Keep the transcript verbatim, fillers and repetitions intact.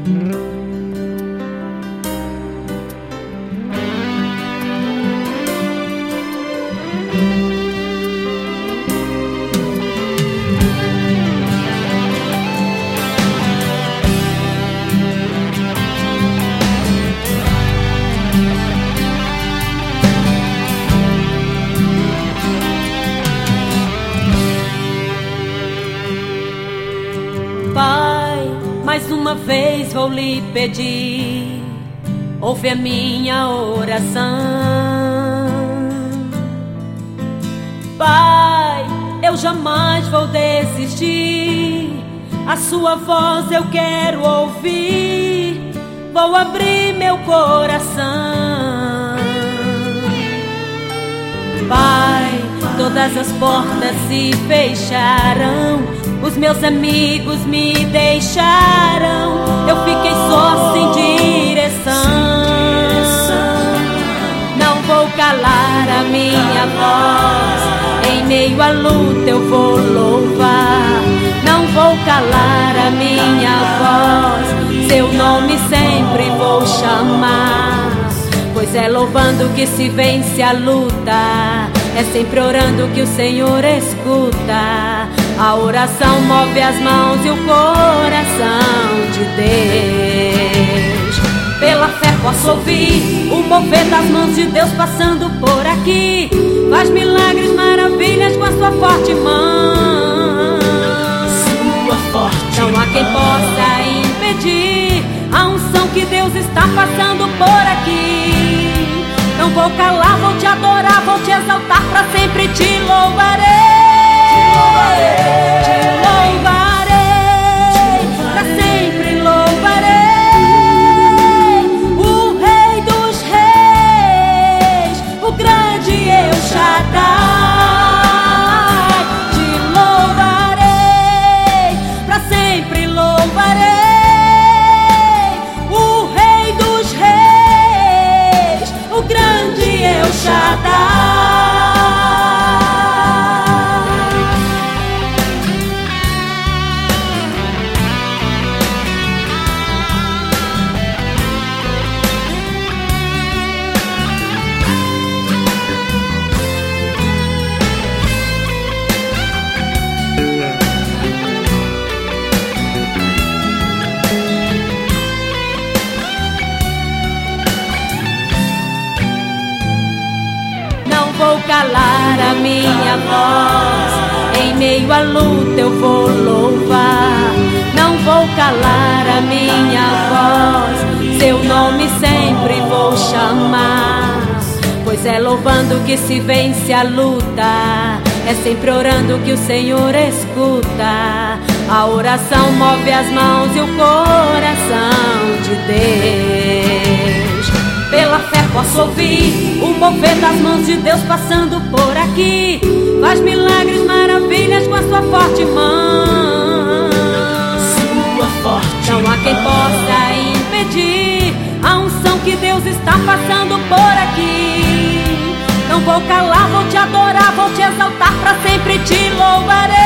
Pai, mais uma vez vou lhe pedir, ouve a minha oração. Pai, eu jamais vou desistir, a sua voz eu quero ouvir, vou abrir meu coração. Pai, todas as portas se fecharam, os meus amigos me deixaram, eu fiquei só sem direção. Não vou calar a minha voz, em meio à luta eu vou louvar. Não vou calar a minha voz, seu nome sempre vou chamar. Pois é louvando que se vence a luta, é sempre orando que o Senhor escuta. A oração move as mãos e o coração de Deus. Pela fé posso ouvir o mover das mãos de Deus passando por aqui. Faz milagres, maravilhas com a sua forte mão. Sua forte Não há quem possa impedir a unção que Deus está passando por aqui. Não vou calar, vou te adorar, vou te exaltar, pra sempre te louvarei. Te louvarei, pra sempre louvarei o Rei dos Reis, o grande El Shaddai. Te louvarei, pra sempre louvarei o Rei dos Reis, o grande El Shaddai. Vou calar a minha voz, em meio à luta eu vou louvar. Não vou calar a minha voz, seu nome sempre vou chamar. Pois é louvando que se vence a luta, é sempre orando que o Senhor escuta. A oração move as mãos e o coração de Deus. Pela fé posso ouvir o mover das mãos de Deus passando por aqui. Faz milagres, maravilhas com a sua forte mão. Sua forte Não há quem possa impedir a unção que Deus está passando por aqui. Não vou calar, vou te adorar, vou te exaltar, pra sempre te louvarei.